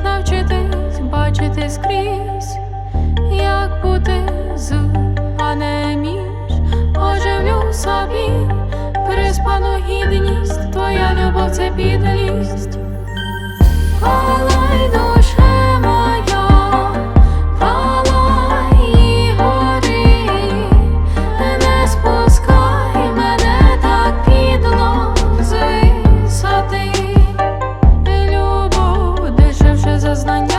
навчитись бачити скрізь, як бути з, а не між. Оживлю собі приспану гідність, твоя любов — це підлість. Палай, душе моя, палай і гори, не спускай мене так підло з висоти. Любов дешевше за знання.